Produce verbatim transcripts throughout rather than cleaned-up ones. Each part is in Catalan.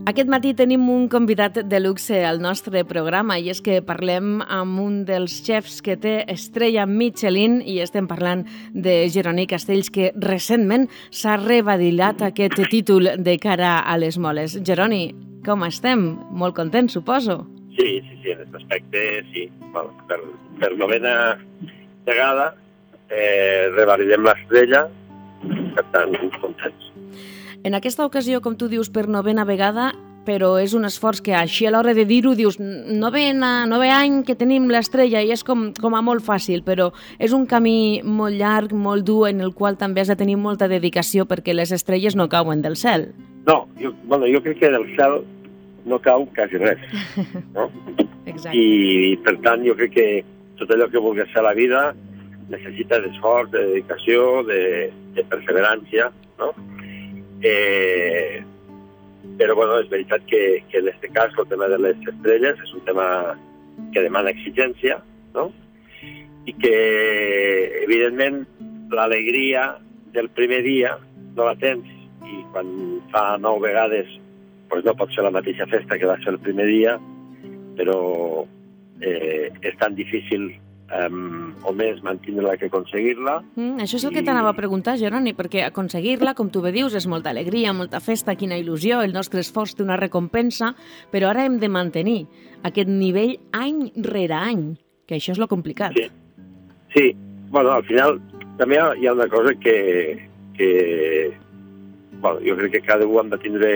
Aquest matí tenim un convidat de luxe al nostre programa i és que parlem amb un dels xefs que té estrella Michelin i estem parlant de Jeroni Castells, que recentment s'ha revalidat aquest títol de cara a les moles. Jeroni, com estem? Molt contents, suposo. Sí, sí, sí, en aquest aspecte, sí. Bueno, per, per novena vegada eh, revalidem l'estrella, per tant, contents. En aquesta ocasió, com tu dius, per novena vegada, però és un esforç que així a l'hora de dir-ho dius novena, nove any que tenim l'estrella i és com, com a molt fàcil, però és un camí molt llarg, molt dur, en el qual també has de tenir molta dedicació perquè les estrelles no cauen del cel. No, jo, bueno, jo crec que del cel no cau quasi res, no? Exacte. I per tant jo crec que tot allò que vulguis fer a la vida necessita d'esforç, de dedicació, de, de perseverància, no? Eh, però bueno, és veritat que, que en aquest cas el tema de les estrelles és un tema que demana exigència, no? I que evidentment l'alegria del primer dia no la tens i quan fa nou vegades pues no pot ser la mateixa festa que va ser el primer dia, però eh, és tan difícil Um, o més mantenir-la que aconseguir-la. Mm, això és el I... que t'anava a preguntar, Jeroni, perquè aconseguir-la, com tu bé dius, és molta alegria, molta festa, quina il·lusió, el nostre esforç té una recompensa, però ara hem de mantenir aquest nivell any rere any, que això és lo complicat. Sí, sí. Bueno, al final també hi ha una cosa que, que bueno, jo crec que cada un hem de tindre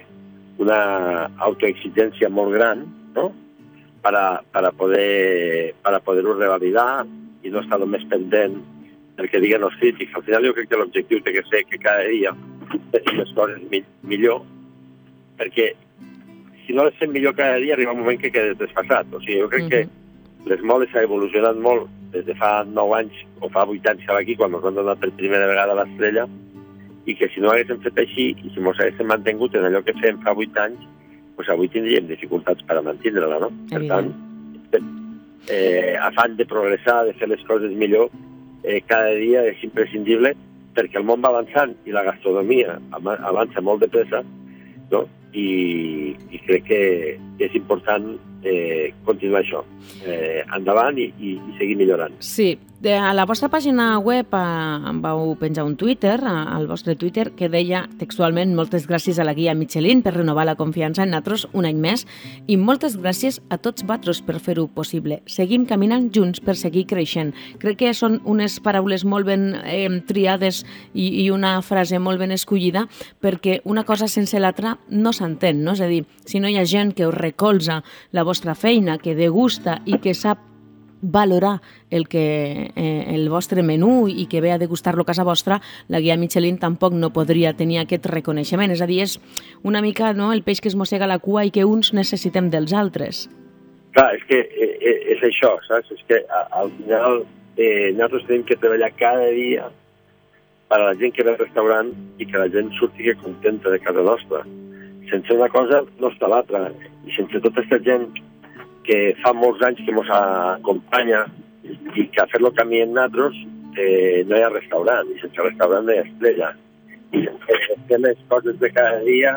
una autoexigència molt gran, no? Para, para poder para poder-ho revalidar i no estar només pendent del que diguen els crítics. Al final jo crec que l'objectiu té que ser que cada dia fem les coses mi millor, perquè si no les fem millor cada dia arriba un moment que quedes desfasat. O sigui, jo crec uh-huh. que les moles s'ha evolucionat molt des de fa nou anys o fa vuit anys que va aquí, quan ens van donar per primera vegada l'estrella, i que si no haguéssim fet així i si ens haguéssim mantingut en allò que fem fa vuit anys, pues avui tindríem dificultats per a mantenir-la, no? Per tant, eh, afany de progressar, de fer les coses millor, eh, cada dia és imprescindible perquè el món va avançant i la gastronomia avança molt de pressa, no? I, i crec que és important eh, continuar això, eh, endavant i, i, i seguir millorant. Sí, de, a la vostra pàgina web eh, vau penjar un Twitter, al vostre Twitter, que deia textualment: moltes gràcies a la guia Michelin per renovar la confiança en nosaltres un any més i moltes gràcies a tots vosaltres per fer-ho possible. Seguim caminant junts per seguir creixent. Crec que són unes paraules molt ben eh, triades i, i una frase molt ben escollida, perquè una cosa sense l'altra no s'entén, no? És a dir, si no hi ha gent que us recolza la vostra feina, que degusta i que sap valorar el, que, eh, el vostre menú i que ve a degustar-lo a casa vostra, la guia Michelin tampoc no podria tenir aquest reconeixement. És a dir, és una mica, no?, el peix que es mossega la cua i que uns necessitem dels altres. Clar, és que eh, és això, saps? És que al final eh, nosaltres tenim que treballar cada dia per a la gent que ve al restaurant i que la gent surti contenta de casa nostra. Sense una cosa no està l'altra. I sense tota aquesta gent que fa molts anys que ens acompanya i que ha fet el camí en nosaltres, eh, no hi ha restaurant, i sense restaurant no hi ha estrella. I sense fer les coses de cada dia,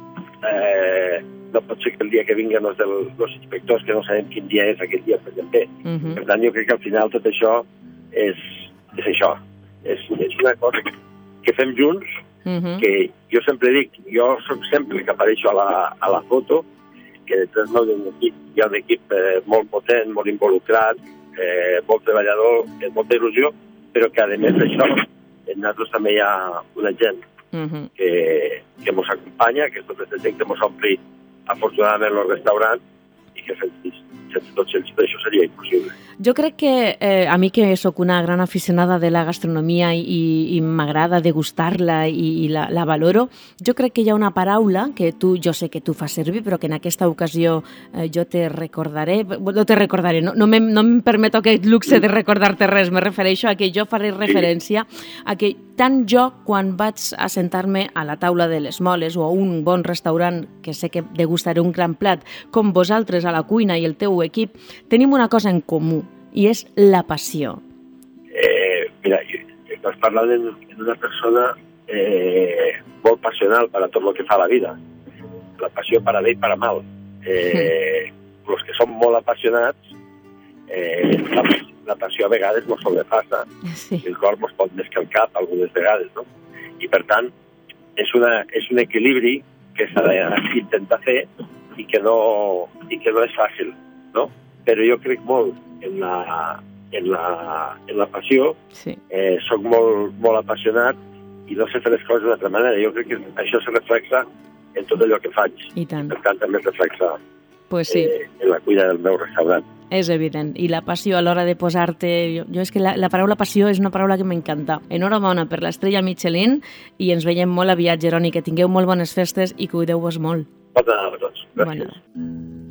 eh, no pot ser que el dia que vinguen els, del, els inspectors, que no sabem quin dia és aquest dia, per exemple. Uh-huh. Per tant, jo crec que al final tot això és, és això. És, és una cosa que fem junts, uh-huh. que jo sempre dic, jo soc sempre que apareixo a la, a la foto, que detrás no hi ha un equip, hi ha un equip eh, molt potent, molt involucrat, eh, molt treballador, eh, molta il·lusió, però que a més d'això, en nosaltres també hi ha una gent uh-huh. que, que ens acompanya, que és tota aquesta gent que ens ompli afortunadament el restaurant i que sense, sense tots ells per això seria impossible. Jo crec que eh, a mi que sóc una gran aficionada de la gastronomia i, i m'agrada degustar-la i, i la, la valoro, jo crec que hi ha una paraula que tu, jo sé que tu fas servir, però que en aquesta ocasió eh, jo te recordaré, no te recordaré, no, no, me, no em permeto aquest luxe de recordar-te res, me refereixo a que jo faré referència a que tant jo, quan vaig a sentar-me a la taula de les moles o a un bon restaurant, que sé que degustaré un gran plat, com vosaltres a la cuina i el teu equip, tenim una cosa en comú, i és la passió. Eh, mira, estàs parlant d'una persona eh, molt passional per a tot el que fa a la vida. la passió para bé i para mal. Eh, els que són molt apassionats, eh, la, la passió a vegades no sobrepassa. Sí. El cor ens pot més que el cap algunes vegades, no? I per tant, és, una, és un equilibri que s'ha d'intentar fer i que, no, i que no és fàcil, no? Però jo crec molt en la, en la, en la passió, sí. eh, soc molt, molt apassionat i no sé fer les coses d'altra manera. Jo crec que això se reflexa en tot allò que faig. I tant. Per tant, també es reflexa pues sí. eh, en la cuina del meu restaurant. És evident. I la passió a l'hora de posar-te... Jo, jo és que la, la paraula passió és una paraula que m'encanta. Enhorabona per l'estrella Michelin i ens veiem molt aviat, Jeroni. Que tingueu molt bones festes i cuideu-vos molt. Bona nada a tots. Gràcies. Bona nada.